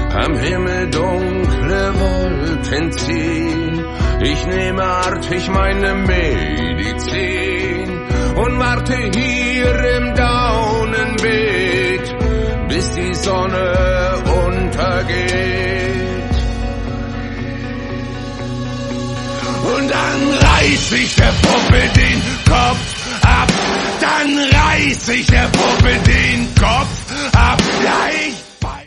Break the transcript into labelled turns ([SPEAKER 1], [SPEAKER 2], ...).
[SPEAKER 1] am Himmel dunkle Wolken ziehen. Ich nehme artig meine Medizin und warte hier im Daunenbeet, bis die Sonne untergeht. Und dann reiß ich der Puppe den Kopf ab, dann reiß ich der Puppe den Kopf ab. Ja, ich